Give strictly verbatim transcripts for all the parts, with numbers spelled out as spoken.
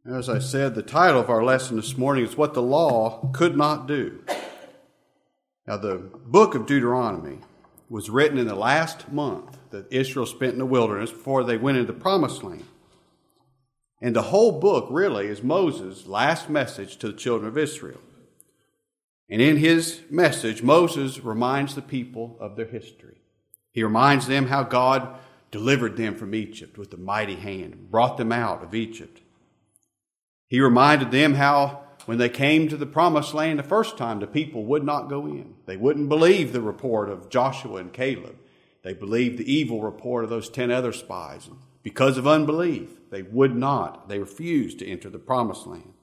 As I said, the title of our lesson this morning is What the Law Could Not Do. Now, the book of Deuteronomy was written in the last month that Israel spent in the wilderness before they went into the Promised Land. And the whole book really is Moses' last message to the children of Israel. And in his message, Moses reminds the people of their history. He reminds them how God delivered them from Egypt with a mighty hand, brought them out of Egypt. He reminded them how when they came to the Promised Land the first time, the people would not go in. They wouldn't believe the report of Joshua and Caleb. They believed the evil report of those ten other spies. And because of unbelief, they would not. They refused to enter the Promised Land.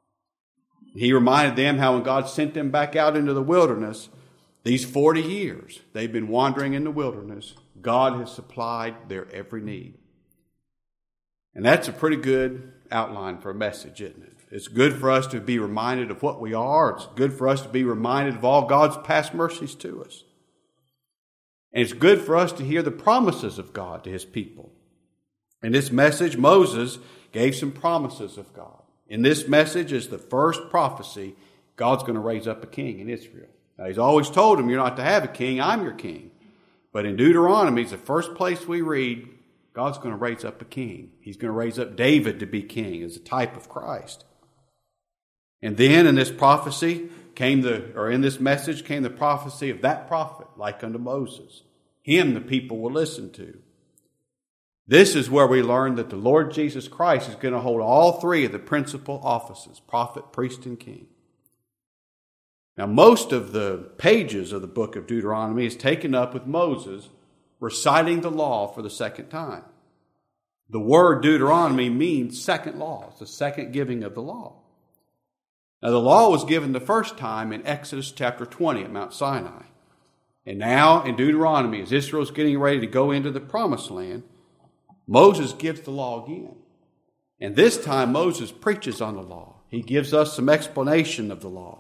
He reminded them how when God sent them back out into the wilderness, these forty years they've been wandering in the wilderness, God has supplied their every need. And that's a pretty good outline for a message, isn't it? It's good for us to be reminded of what we are. It's good for us to be reminded of all God's past mercies to us. And it's good for us to hear the promises of God to his people. In this message, Moses gave some promises of God. In this message is the first prophecy God's going to raise up a king in Israel. Now, he's always told them, you're not to have a king, I'm your king. But in Deuteronomy, it's the first place we read, God's going to raise up a king. He's going to raise up David to be king as a type of Christ. And then in this prophecy came the, or in this message came the prophecy of that prophet, like unto Moses. Him the people will listen to. This is where we learn that the Lord Jesus Christ is going to hold all three of the principal offices, prophet, priest, and king. Now, most of the pages of the book of Deuteronomy is taken up with Moses reciting the law for the second time. The word Deuteronomy means second law. It's the second giving of the law. Now, the law was given the first time in Exodus chapter twenty at Mount Sinai. And now in Deuteronomy, as Israel's getting ready to go into the Promised Land, Moses gives the law again. And this time Moses preaches on the law. He gives us some explanation of the law.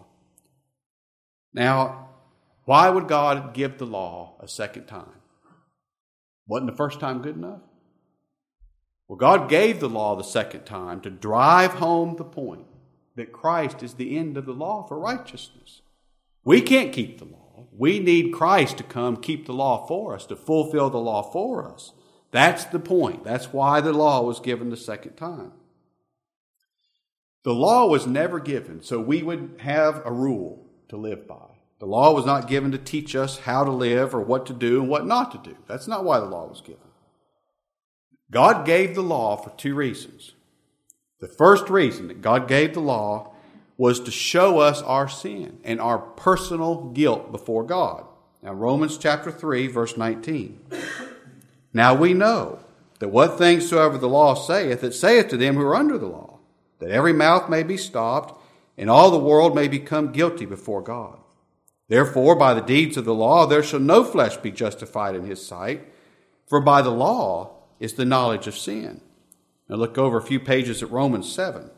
Now, why would God give the law a second time? Wasn't the first time good enough? Well, God gave the law the second time to drive home the point that Christ is the end of the law for righteousness. We can't keep the law. We need Christ to come keep the law for us, to fulfill the law for us. That's the point. That's why the law was given the second time. The law was never given so we would have a rule to live by. The law was not given to teach us how to live or what to do and what not to do. That's not why the law was given. God gave the law for two reasons. The first reason that God gave the law was to show us our sin and our personal guilt before God. Now, Romans chapter three, verse nineteen. Now we know that what things soever the law saith, it saith to them who are under the law, that every mouth may be stopped, and all the world may become guilty before God. Therefore, by the deeds of the law, there shall no flesh be justified in his sight, for by the law is the knowledge of sin. Now look over a few pages at Romans seven.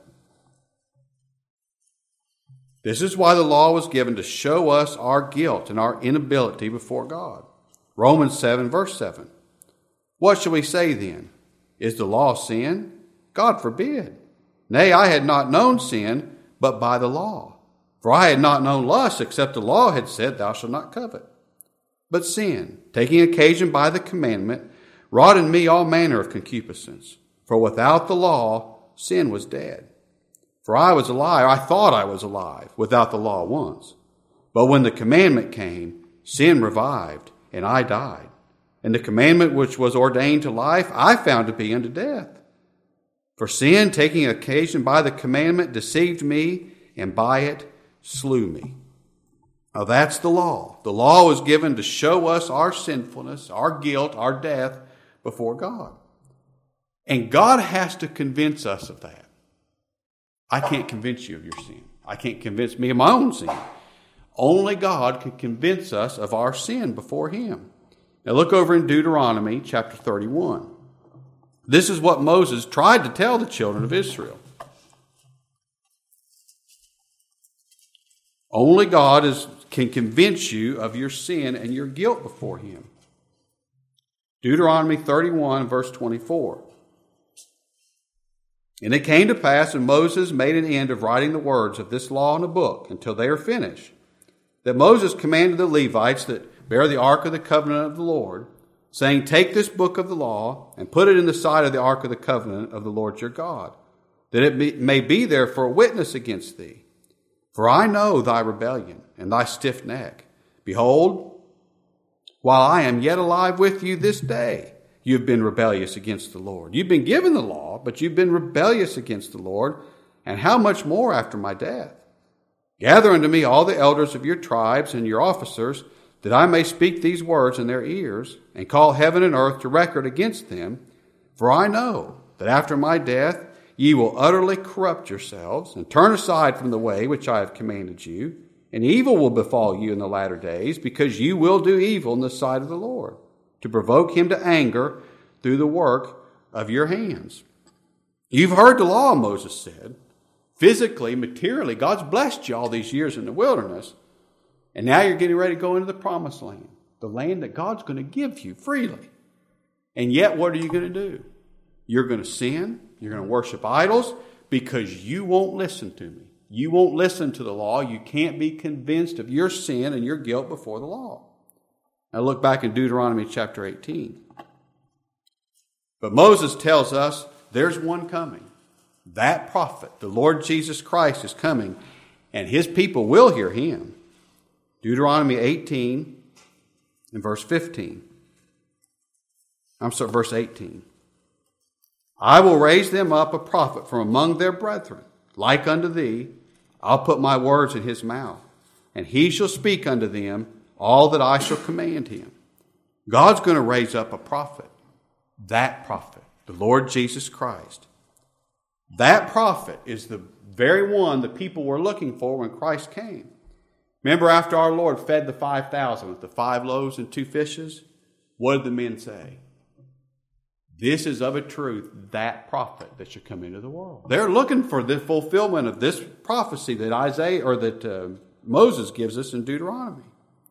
This is why the law was given, to show us our guilt and our inability before God. Romans seven, verse seven. What shall we say then? Is the law sin? God forbid. Nay, I had not known sin, but by the law. For I had not known lust, except the law had said, thou shalt not covet. But sin, taking occasion by the commandment, wrought in me all manner of concupiscence. For without the law, sin was dead. For I was alive, I thought I was alive, without the law once. But when the commandment came, sin revived, and I died. And the commandment which was ordained to life, I found to be unto death. For sin, taking occasion by the commandment, deceived me, and by it slew me. Now that's the law. The law was given to show us our sinfulness, our guilt, our death before God. And God has to convince us of that. I can't convince you of your sin. I can't convince me of my own sin. Only God can convince us of our sin before him. Now look over in Deuteronomy chapter thirty-one. This is what Moses tried to tell the children of Israel. Only God is, can convince you of your sin and your guilt before him. Deuteronomy thirty-one, verse twenty-four. And it came to pass, when Moses made an end of writing the words of this law in a book until they are finished, that Moses commanded the Levites that bear the ark of the covenant of the Lord, saying, Take this book of the law and put it in the side of the ark of the covenant of the Lord your God, that it be, may be there for a witness against thee. For I know thy rebellion and thy stiff neck. Behold, while I am yet alive with you this day, you have been rebellious against the Lord. You've been given the law, but you've been rebellious against the Lord. And how much more after my death? Gather unto me all the elders of your tribes and your officers, that I may speak these words in their ears, and call heaven and earth to record against them. For I know that after my death ye will utterly corrupt yourselves, and turn aside from the way which I have commanded you, and evil will befall you in the latter days, because you will do evil in the sight of the Lord, to provoke him to anger through the work of your hands. You've heard the law, Moses said. Physically, materially, God's blessed you all these years in the wilderness, and now you're getting ready to go into the promised land, the land that God's going to give you freely. And yet, what are you going to do? You're going to sin. You're going to worship idols because you won't listen to me. You won't listen to the law. You can't be convinced of your sin and your guilt before the law. Now look back in Deuteronomy chapter eighteen. But Moses tells us there's one coming. That prophet, the Lord Jesus Christ, is coming, and his people will hear him. Deuteronomy eighteen and verse fifteen. I'm sorry, verse eighteen. I will raise them up a prophet from among their brethren, like unto thee. I'll put my words in his mouth, and he shall speak unto them all that I shall command him. God's going to raise up a prophet. That prophet, the Lord Jesus Christ. That prophet is the very one the people were looking for when Christ came. Remember, after our Lord fed the five thousand with the five loaves and two fishes, what did the men say? This is of a truth that prophet that should come into the world. They're looking for the fulfillment of this prophecy that Isaiah or that uh, Moses gives us in Deuteronomy.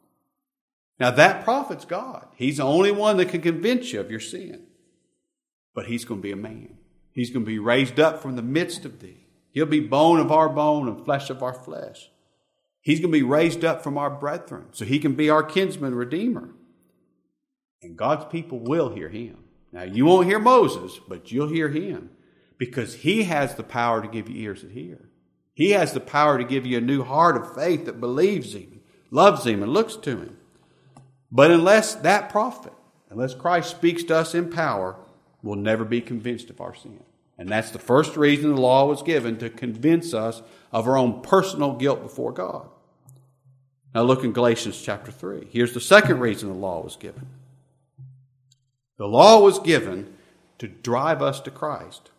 Now that prophet's God. He's the only one that can convince you of your sin. But he's going to be a man. He's going to be raised up from the midst of thee. He'll be bone of our bone and flesh of our flesh. He's going to be raised up from our brethren, so he can be our kinsman redeemer. And God's people will hear him. Now, you won't hear Moses, but you'll hear him, because he has the power to give you ears that hear. He has the power to give you a new heart of faith that believes him, loves him, and looks to him. But unless that prophet, unless Christ speaks to us in power, we'll never be convinced of our sin. And that's the first reason the law was given, to convince us of our own personal guilt before God. Now look in Galatians chapter three. Here's the second reason the law was given. The law was given to drive us to Christ.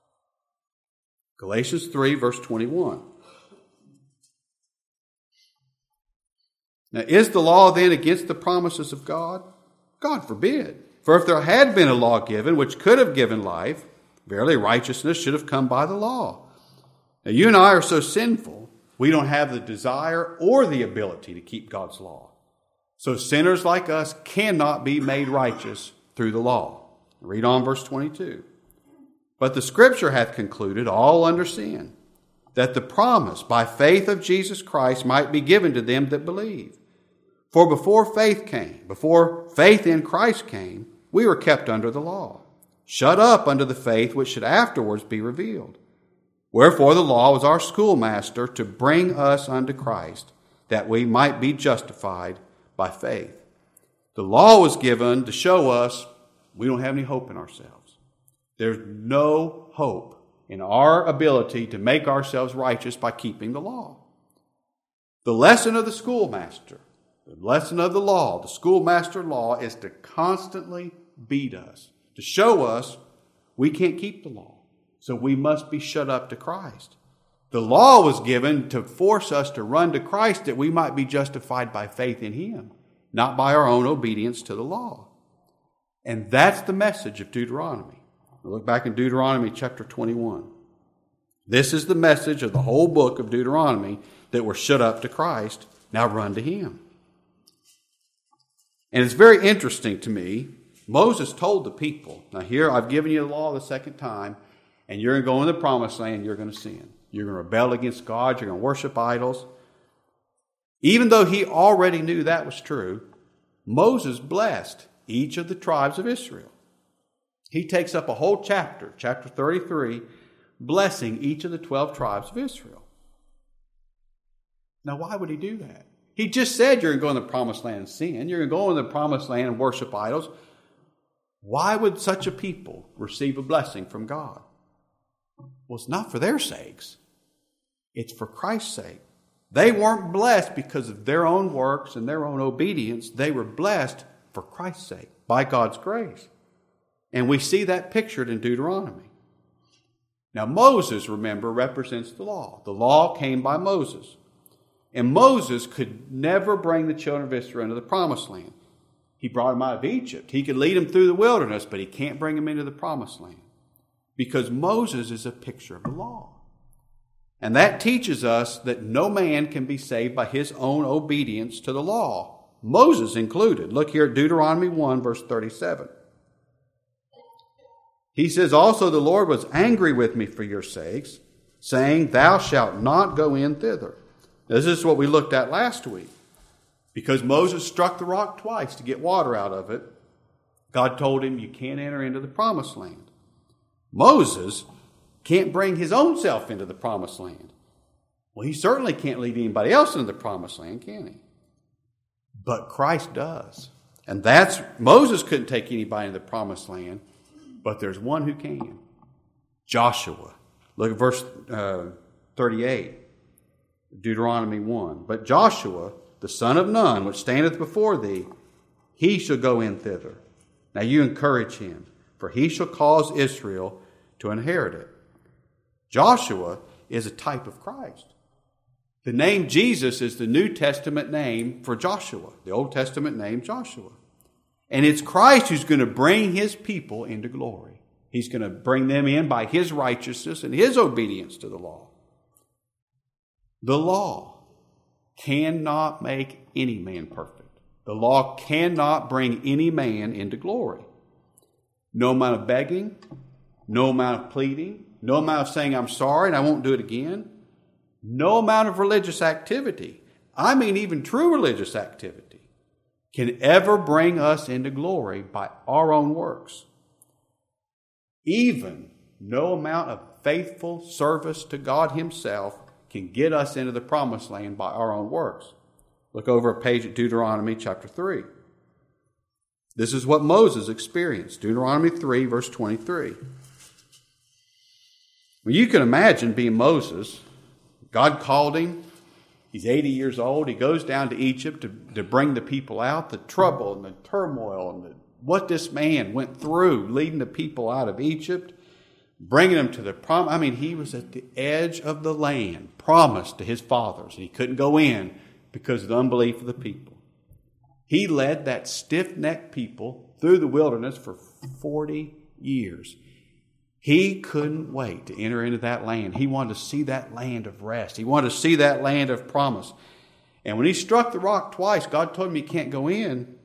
Galatians three, verse twenty-one. Now, is the law then against the promises of God? God forbid. For if there had been a law given which could have given life, verily righteousness should have come by the law. Now, you and I are so sinful, we don't have the desire or the ability to keep God's law. So sinners like us cannot be made righteous through the law. Read on verse twenty-two. But the Scripture hath concluded all under sin, that the promise by faith of Jesus Christ might be given to them that believe. For before faith came, before faith in Christ came, we were kept under the law, shut up under the faith which should afterwards be revealed. Wherefore the law was our schoolmaster to bring us unto Christ, that we might be justified by faith. The law was given to show us we don't have any hope in ourselves. There's no hope in our ability to make ourselves righteous by keeping the law. The lesson of the schoolmaster, the lesson of the law, the schoolmaster law, is to constantly beat us, to show us we can't keep the law. So we must be shut up to Christ. The law was given to force us to run to Christ, that we might be justified by faith in him, not by our own obedience to the law. And that's the message of Deuteronomy. We'll look back in Deuteronomy chapter twenty-one. This is the message of the whole book of Deuteronomy, that we're shut up to Christ, now run to him. And it's very interesting to me, Moses told the people, now here I've given you the law the second time, and you're going to go in the promised land, you're going to sin. You're going to rebel against God. You're going to worship idols. Even though he already knew that was true, Moses blessed each of the tribes of Israel. He takes up a whole chapter, chapter thirty-three, blessing each of the twelve tribes of Israel. Now, why would he do that? He just said you're going to go in the promised land and sin. You're going to go in the promised land and worship idols. Why would such a people receive a blessing from God? Well, it's not for their sakes. It's for Christ's sake. They weren't blessed because of their own works and their own obedience. They were blessed for Christ's sake, by God's grace. And we see that pictured in Deuteronomy. Now, Moses, remember, represents the law. The law came by Moses. And Moses could never bring the children of Israel into the promised land. He brought them out of Egypt. He could lead them through the wilderness, but he can't bring them into the promised land. Because Moses is a picture of the law. And that teaches us that no man can be saved by his own obedience to the law, Moses included. Look here at Deuteronomy one, verse thirty-seven. He says, also the Lord was angry with me for your sakes, saying, thou shalt not go in thither. This is what we looked at last week. Because Moses struck the rock twice to get water out of it, God told him, you can't enter into the promised land. Moses can't bring his own self into the promised land. Well, he certainly can't lead anybody else into the promised land, can he? But Christ does. And that's, Moses couldn't take anybody into the promised land, but there's one who can. Joshua. Look at verse uh, thirty-eight. Deuteronomy one. But Joshua, the son of Nun, which standeth before thee, he shall go in thither. Now you encourage him, for he shall cause Israel to inherit it. Joshua is a type of Christ. The name Jesus is the New Testament name for Joshua, the Old Testament name Joshua. And it's Christ who's going to bring his people into glory. He's going to bring them in by his righteousness and his obedience to the law. The law cannot make any man perfect. The law cannot bring any man into glory. No amount of begging, no amount of pleading, no amount of saying, I'm sorry and I won't do it again. No amount of religious activity, I mean even true religious activity, can ever bring us into glory by our own works. Even no amount of faithful service to God himself can get us into the promised land by our own works. Look over a page at Deuteronomy chapter three. This is what Moses experienced. Deuteronomy three, verse twenty-three. Well, you can imagine being Moses. God called him. He's eighty years old. He goes down to Egypt to, to bring the people out. The trouble and the turmoil and the, what this man went through leading the people out of Egypt, bringing them to the prom. I mean, he was at the edge of the land promised to his fathers. And he couldn't go in because of the unbelief of the people. He led that stiff-necked people through the wilderness for forty years. He couldn't wait to enter into that land. He wanted to see that land of rest. He wanted to see that land of promise. And when he struck the rock twice, God told him he can't go in.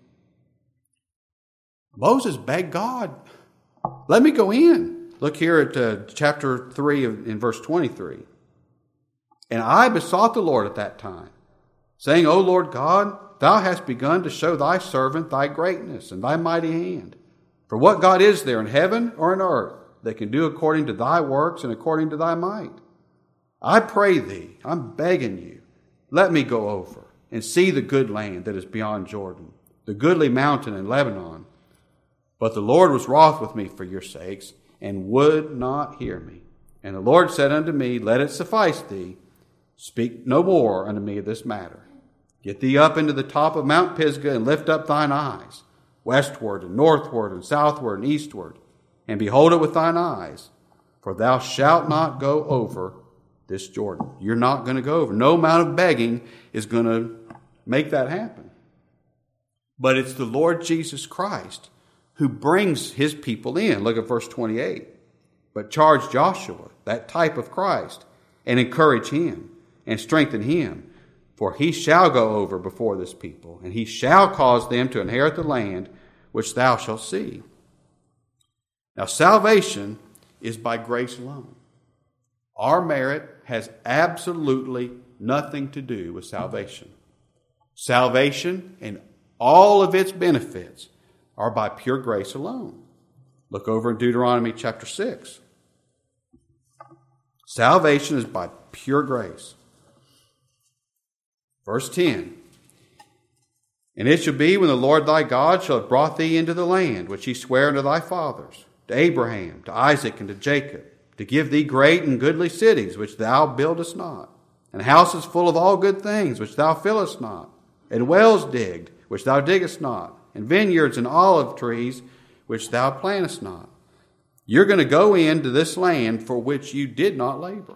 Moses begged God, let me go in. Look here at uh, chapter three of, in verse twenty-three. And I besought the Lord at that time, saying, O Lord God, thou hast begun to show thy servant thy greatness and thy mighty hand. For what God is there in heaven or in earth that can do according to thy works and according to thy might? I pray thee, I'm begging you, let me go over and see the good land that is beyond Jordan, the goodly mountain in Lebanon. But the Lord was wroth with me for your sakes, and would not hear me. And the Lord said unto me, let it suffice thee. Speak no more unto me of this matter. Get thee up into the top of Mount Pisgah, and lift up thine eyes, westward and northward and southward and eastward, and behold it with thine eyes, for thou shalt not go over this Jordan. You're not going to go over. No amount of begging is going to make that happen. But it's the Lord Jesus Christ who brings his people in. Look at verse twenty-eight. But charge Joshua, that type of Christ, and encourage him and strengthen him, for he shall go over before this people, and he shall cause them to inherit the land which thou shalt see. Now, salvation is by grace alone. Our merit has absolutely nothing to do with salvation. Salvation and all of its benefits are by pure grace alone. Look over in Deuteronomy chapter six. Salvation is by pure grace. Verse ten. And it shall be when the Lord thy God shall have brought thee into the land which he sware unto thy fathers, to Abraham, to Isaac, and to Jacob, to give thee great and goodly cities which thou buildest not, and houses full of all good things which thou fillest not, and wells digged which thou diggest not, and vineyards and olive trees which thou plantest not. You're going to go into this land for which you did not labor.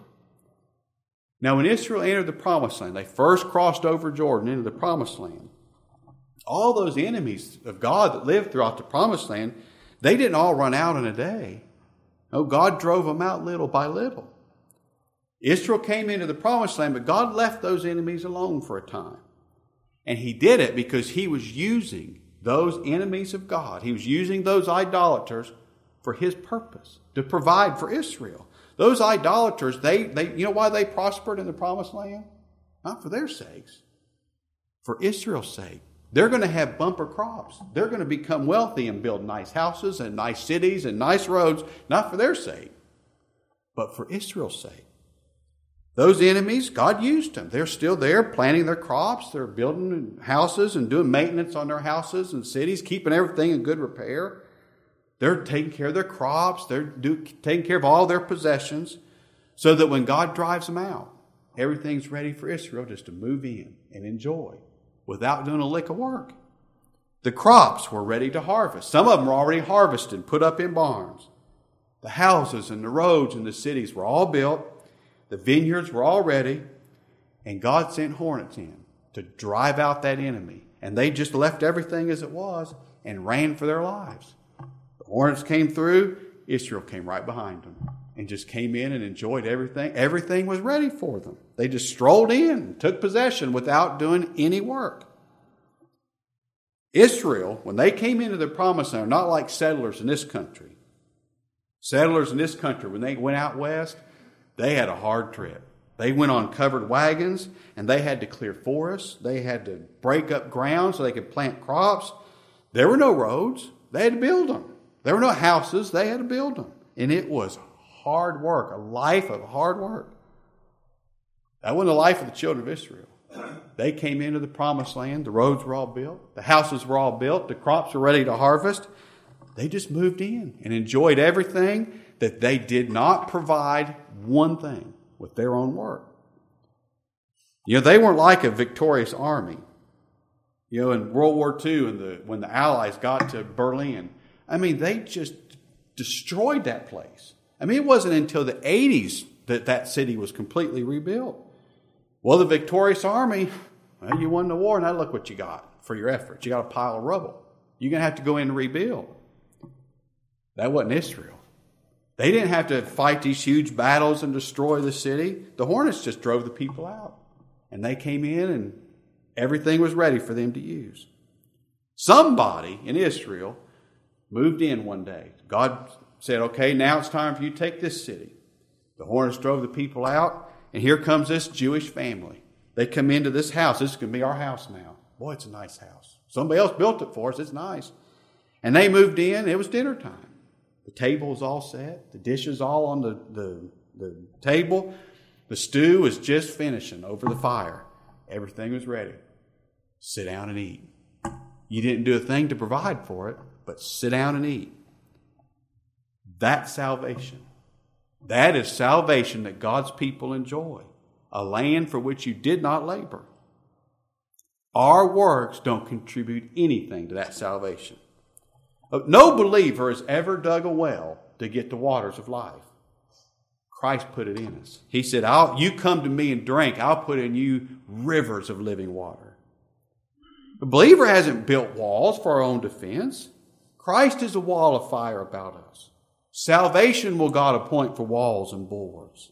Now, when Israel entered the promised land, they first crossed over Jordan into the promised land. All those enemies of God that lived throughout the promised land, they didn't all run out in a day. No, God drove them out little by little. Israel came into the promised land, but God left those enemies alone for a time. And he did it because he was using those enemies of God. He was using those idolaters for his purpose, to provide for Israel. Those idolaters, they, they, you know why they prospered in the promised land? Not for their sakes, for Israel's sake. They're going to have bumper crops. They're going to become wealthy and build nice houses and nice cities and nice roads, not for their sake, but for Israel's sake. Those enemies, God used them. They're still there planting their crops. They're building houses and doing maintenance on their houses and cities, keeping everything in good repair. They're taking care of their crops. They're do, taking care of all their possessions so that when God drives them out, everything's ready for Israel just to move in and enjoy without doing a lick of work. The crops were ready to harvest. Some of them were already harvested, put up in barns. The houses and the roads and the cities were all built. The vineyards were all ready. And God sent hornets in to drive out that enemy. And they just left everything as it was and ran for their lives. The hornets came through. Israel came right behind them and just came in and enjoyed everything. Everything was ready for them. They just strolled in and took possession without doing any work. Israel, when they came into the promised land, are not like settlers in this country. Settlers in this country, when they went out west, they had a hard trip. They went on covered wagons, and they had to clear forests. They had to break up ground so they could plant crops. There were no roads. They had to build them. There were no houses. They had to build them. And it was hard work, a life of hard work. That wasn't the life of the children of Israel. They came into the promised land. The roads were all built. The houses were all built. The crops were ready to harvest. They just moved in and enjoyed everything that they did not provide one thing with their own work. You know, they weren't like a victorious army. You know, in World War Two, and the, when the Allies got to Berlin, I mean, they just destroyed that place. I mean, it wasn't until the eighties that that city was completely rebuilt. Well, the victorious army, well, you won the war, now look what you got for your efforts. You got a pile of rubble. You're going to have to go in and rebuild. That wasn't Israel. They didn't have to fight these huge battles and destroy the city. The hornets just drove the people out. And they came in and everything was ready for them to use. Somebody in Israel moved in one day. God said, okay, now it's time for you to take this city. The hornets drove the people out, and here comes this Jewish family. They come into this house. This is going to be our house now. Boy, it's a nice house. Somebody else built it for us. It's nice. And they moved in. It was dinner time. The table was all set. The dishes all on the, the, the table. The stew was just finishing over the fire. Everything was ready. Sit down and eat. You didn't do a thing to provide for it, but sit down and eat. That's salvation. That is salvation that God's people enjoy. A land for which you did not labor. Our works don't contribute anything to that salvation. No believer has ever dug a well to get the waters of life. Christ put it in us. He said, I'll, you come to me and drink. I'll put in you rivers of living water. The believer hasn't built walls for our own defense. Christ is a wall of fire about us. Salvation will God appoint for walls and bulwarks.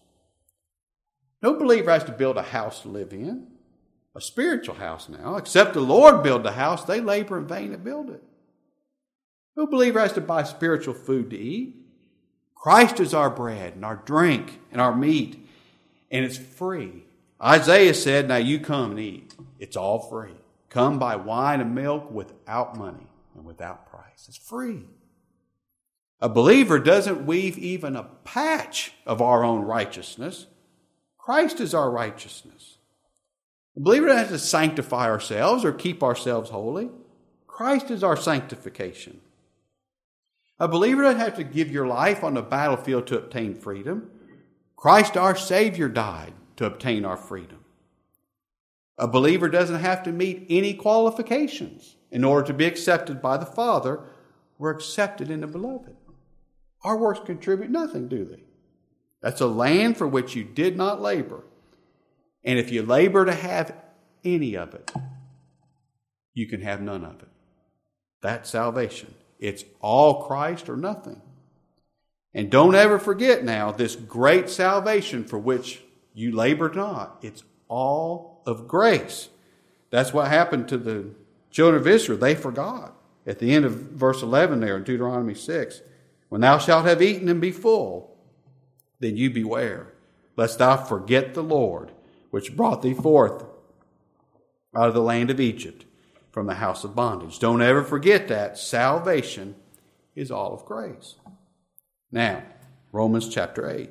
No believer has to build a house to live in. A spiritual house now. Except the Lord build the house, they labor in vain to build it. No believer has to buy spiritual food to eat. Christ is our bread and our drink and our meat, and it's free. Isaiah said, now you come and eat. It's all free. Come buy wine and milk without money and without price. It's free. A believer doesn't weave even a patch of our own righteousness. Christ is our righteousness. A believer doesn't have to sanctify ourselves or keep ourselves holy. Christ is our sanctification. A believer doesn't have to give your life on the battlefield to obtain freedom. Christ our Savior died to obtain our freedom. A believer doesn't have to meet any qualifications in order to be accepted by the Father. We're accepted in the Beloved. Our works contribute nothing, do they? That's a land for which you did not labor. And if you labor to have any of it, you can have none of it. That's salvation. It's all Christ or nothing. And don't ever forget now this great salvation for which you labored not. It's all of grace. That's what happened to the children of Israel. They forgot. At the end of verse eleven there in Deuteronomy six, when thou shalt have eaten and be full, then you beware, lest thou forget the Lord, which brought thee forth out of the land of Egypt, from the house of bondage. Don't ever forget that. Salvation is all of grace. Now, Romans chapter eight.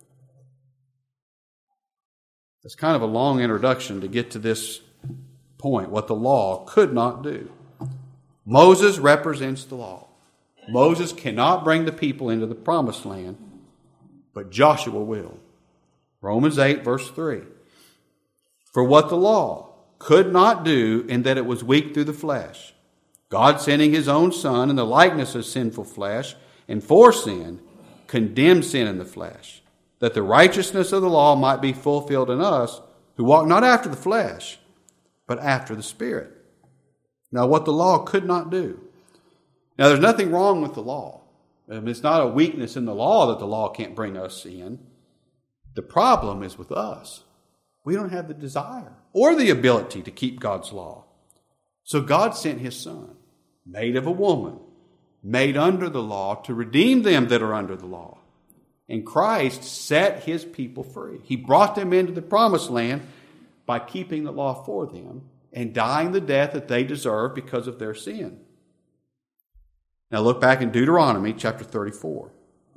It's kind of a long introduction to get to this point, what the law could not do. Moses represents the law. Moses cannot bring the people into the promised land, but Joshua will. Romans eight, verse three. For what the law could not do, in that it was weak through the flesh, God sending his own Son in the likeness of sinful flesh, and for sin, condemned sin in the flesh, that the righteousness of the law might be fulfilled in us, who walk not after the flesh, but after the Spirit. Now, what the law could not do. Now, there's nothing wrong with the law. I mean, it's not a weakness in the law that the law can't bring us in. The problem is with us. We don't have the desire or the ability to keep God's law. So God sent his Son, made of a woman, made under the law, to redeem them that are under the law. And Christ set his people free. He brought them into the promised land by keeping the law for them and dying the death that they deserve because of their sin. Now look back in Deuteronomy chapter thirty-four.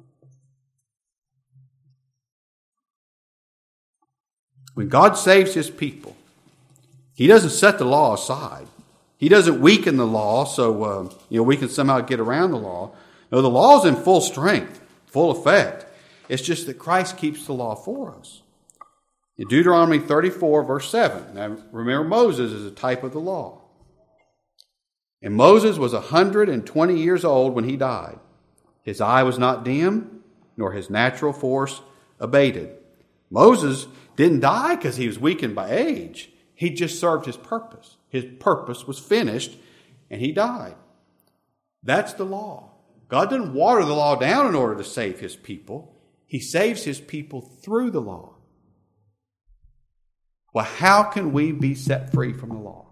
When God saves his people, he doesn't set the law aside. He doesn't weaken the law so uh, you know we can somehow get around the law. No, the law is in full strength, full effect. It's just that Christ keeps the law for us. In Deuteronomy thirty-four, verse seven. Now remember, Moses is a type of the law. And Moses was one hundred twenty years old when he died. His eye was not dim, nor his natural force abated. Moses didn't die because he was weakened by age. He just served his purpose. His purpose was finished, and he died. That's the law. God didn't water the law down in order to save his people. He saves his people through the law. Well, how can we be set free from the law?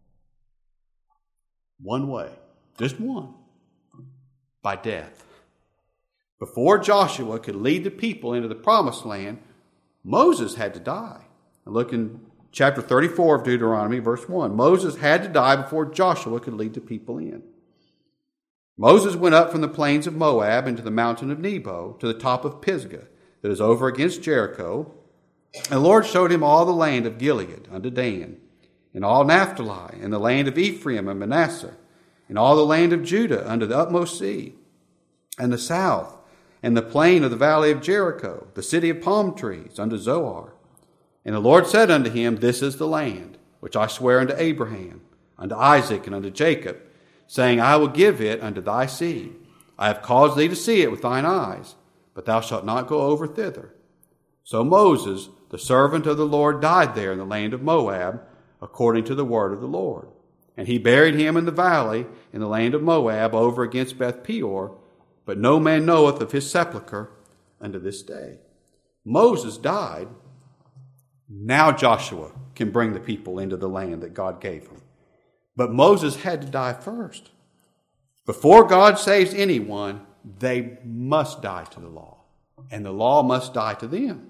One way. Just one. By death. Before Joshua could lead the people into the promised land, Moses had to die. Now look in chapter thirty-four of Deuteronomy, verse one. Moses had to die before Joshua could lead the people in. Moses went up from the plains of Moab into the mountain of Nebo to the top of Pisgah that is over against Jericho. And the Lord showed him all the land of Gilead unto Dan, and all Naphtali, and the land of Ephraim and Manasseh, and all the land of Judah unto the utmost sea, and the south, and the plain of the valley of Jericho, the city of palm trees, unto Zoar. And the Lord said unto him, This is the land which I swear unto Abraham, unto Isaac, and unto Jacob, saying, I will give it unto thy seed. I have caused thee to see it with thine eyes, but thou shalt not go over thither. So Moses, the servant of the Lord, died there in the land of Moab, according to the word of the Lord. And he buried him in the valley in the land of Moab over against Beth Peor, but no man knoweth of his sepulchre unto this day. Moses died. Now Joshua can bring the people into the land that God gave him. But Moses had to die first. Before God saves anyone, they must die to the law, and the law must die to them.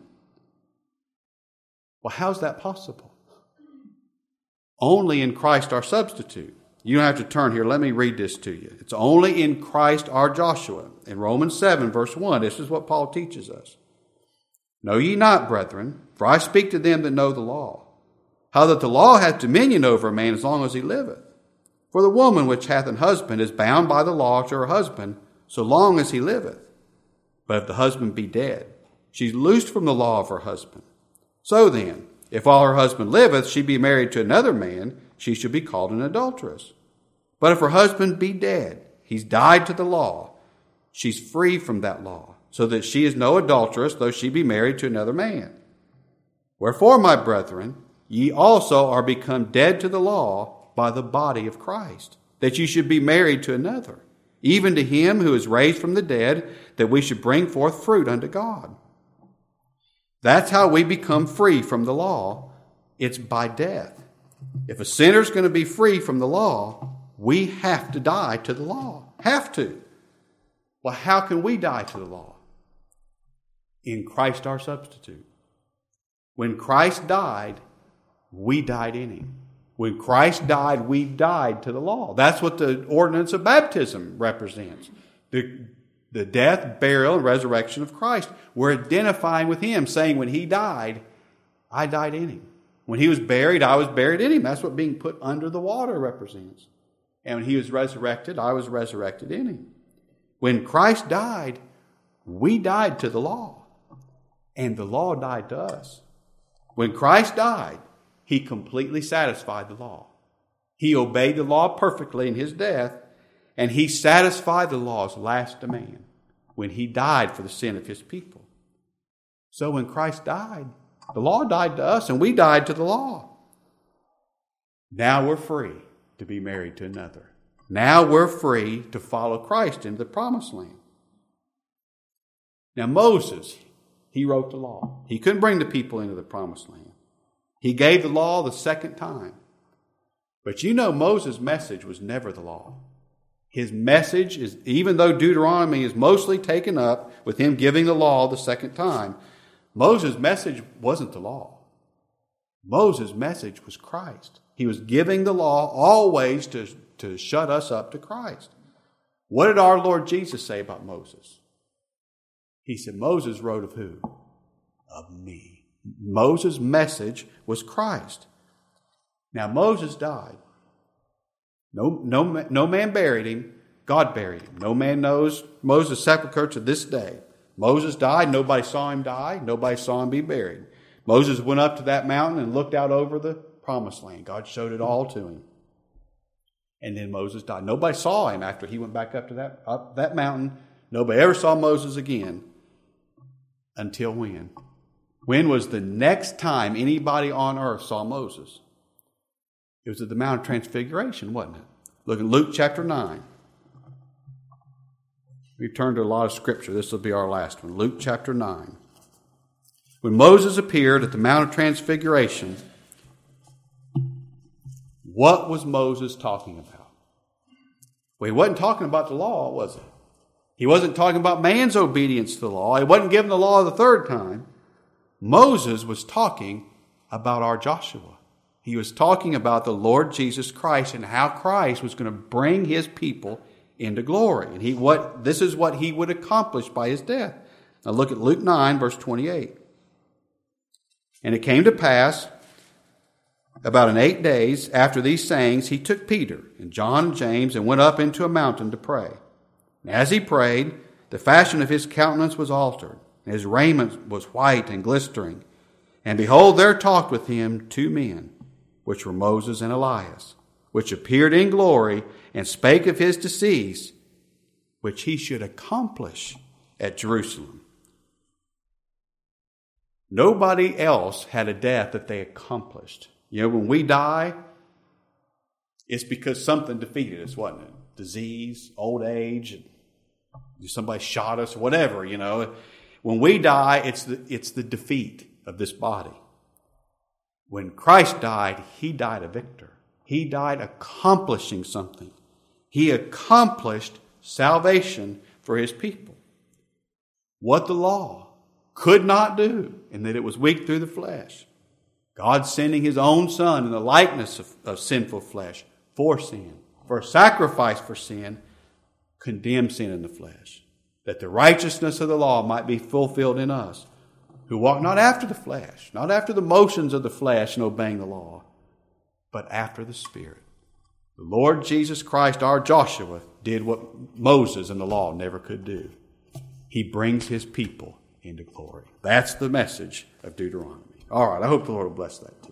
Well, how's that possible? Only in Christ our substitute. You don't have to turn here. Let me read this to you. It's only in Christ our Joshua. In Romans seven, verse one, this is what Paul teaches us. Know ye not, brethren, for I speak to them that know the law, how that the law hath dominion over a man as long as he liveth. For the woman which hath an husband is bound by the law to her husband so long as he liveth. But if the husband be dead, she is loosed from the law of her husband. So then, if while her husband liveth she be married to another man, she shall be called an adulteress. But if her husband be dead, he's died to the law, she's free from that law, so that she is no adulteress, though she be married to another man. Wherefore, my brethren, ye also are become dead to the law by the body of Christ, that ye should be married to another, even to him who is raised from the dead, that we should bring forth fruit unto God. That's how we become free from the law. It's by death. If a sinner's going to be free from the law, we have to die to the law. Have to. Well, how can we die to the law? In Christ our substitute. When Christ died, we died in him. When Christ died, we died to the law. That's what the ordinance of baptism represents. The, the death, burial, and resurrection of Christ. We're identifying with him, saying when he died, I died in him. When he was buried, I was buried in him. That's what being put under the water represents. And when he was resurrected, I was resurrected in him. When Christ died, we died to the law. And the law died to us. When Christ died, he completely satisfied the law. He obeyed the law perfectly in his death, and he satisfied the law's last demand when he died for the sin of his people. So when Christ died, the law died to us, and we died to the law. Now we're free to be married to another. Now we're free to follow Christ into the promised land. Now Moses, he wrote the law. He couldn't bring the people into the promised land. He gave the law the second time. But you know Moses' message was never the law. His message is, even though Deuteronomy is mostly taken up with him giving the law the second time, Moses' message wasn't the law. Moses' message was Christ. He was giving the law always to, to shut us up to Christ. What did our Lord Jesus say about Moses? He said, Moses wrote of who? Of me. Moses' message was Christ. Now Moses died. No, no, no man buried him. God buried him. No man knows Moses' sepulchre to this day. Moses died. Nobody saw him die. Nobody saw him be buried. Moses went up to that mountain and looked out over the promised land. God showed it all to him. And then Moses died. Nobody saw him after he went back up to that, up that mountain. Nobody ever saw Moses again. Until when? When was the next time anybody on earth saw Moses? It was at the Mount of Transfiguration, wasn't it? Look at Luke chapter nine. We've turned to a lot of scripture. This will be our last one. Luke chapter nine. When Moses appeared at the Mount of Transfiguration, what was Moses talking about? Well, he wasn't talking about the law, was he? He wasn't talking about man's obedience to the law. He wasn't given the law the third time. Moses was talking about our Joshua. He was talking about the Lord Jesus Christ and how Christ was going to bring his people into glory. And he what this is what he would accomplish by his death. Now look at Luke nine, verse twenty-eight. And it came to pass, about in eight days after these sayings, he took Peter and John and James and went up into a mountain to pray. And as he prayed, the fashion of his countenance was altered, and his raiment was white and glistering. And behold, there talked with him two men, which were Moses and Elias, which appeared in glory and spake of his decease, which he should accomplish at Jerusalem. Nobody else had a death that they accomplished. You know, when we die, it's because something defeated us, wasn't it? Disease, old age, somebody shot us, whatever, you know. When we die, it's the, it's the defeat of this body. When Christ died, he died a victor. He died accomplishing something. He accomplished salvation for his people. What the law could not do, and that it was weak through the flesh. God sending his own Son in the likeness of, of sinful flesh for sin, for a sacrifice for sin, condemned sin in the flesh, that the righteousness of the law might be fulfilled in us, who walk not after the flesh, not after the motions of the flesh and obeying the law, but after the Spirit. The Lord Jesus Christ, our Joshua, did what Moses and the law never could do. He brings his people into glory. That's the message of Deuteronomy. All right, I hope the Lord will bless that too.